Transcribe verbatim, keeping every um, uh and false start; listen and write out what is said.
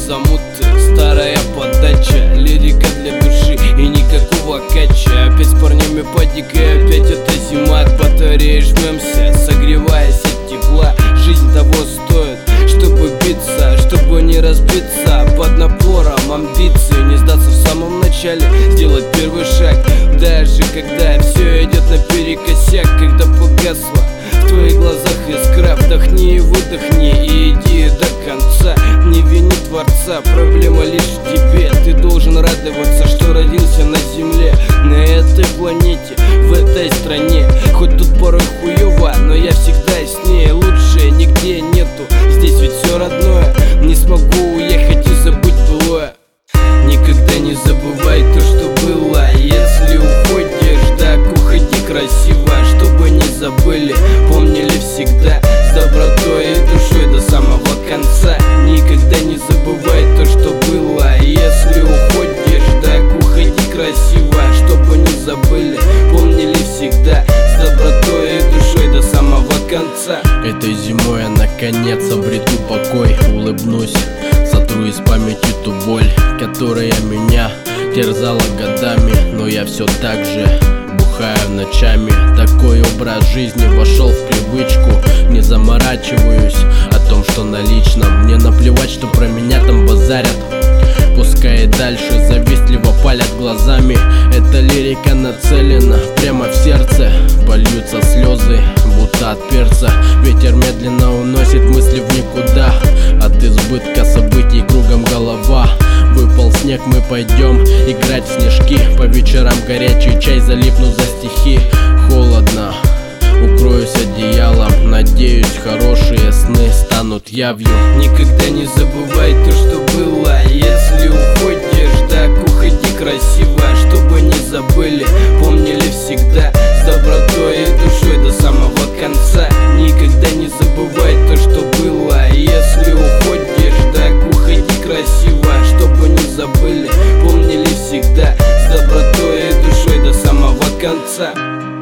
замуты, старая подача, лирика для души и никакого кача. Опять с парнями подикой, опять эта зима, от батареи жмемся, согреваясь от тепла. Жизнь того стоит, чтобы биться, чтобы не разбиться под напором амбиций, не сдаться в самом начале, сделать первый шаг, даже когда все идет наперекосяк. Когда погасла в твоих глазах искра, вдохни и выдохни и иди до конца. Не вини Творца, проблема лишь в тебе. Ты должен радоваться, что родился на земле, на этой планете, в этой стране. Хоть тут порой хуёво, но я всегда яснее. Лучше нигде нету, здесь ведь все родное. Не смогу уехать и забыть былое. Никогда не забывай то, что было. Если уходишь, так уходи красиво, чтобы не забыли, помнили всегда, с добротой и душой до самого конца. Никогда не забывай то, что было. Если уходишь, так уходи красиво, чтобы не забыли, помнили всегда, с добротой и душой до самого конца. Этой зимой я наконец обрету покой, улыбнусь, сотру из памяти ту боль, которая меня терзала годами. Но я все так же бухаю ночами. Такой образ жизни вошел в привычку. Не заморачиваюсь о том, что на личном. Мне наплевать, что про меня там базарят. Пускай и дальше завистливо палят глазами. Эта лирика нацелена прямо в сердце. Польются слезы, будто от перца. Ветер медленно уносит мысли в никуда. От избытка событий кругом голова. Выпал снег, мы пойдем играть в снежки. По вечерам горячий чай, залипну за стихи. Холодно, укроюсь одеялом. Надеюсь, хорошие сны станут явью. Никогда не забывай то, что было. Если уходишь, так уходи красиво, чтобы не забыли, помнили всегда, с добротой и душой до самого конца. Никогда не забывай то, что было. Если уходишь, так уходи красиво, чтобы не забыли, помнили всегда, с добротой и душой до самого конца.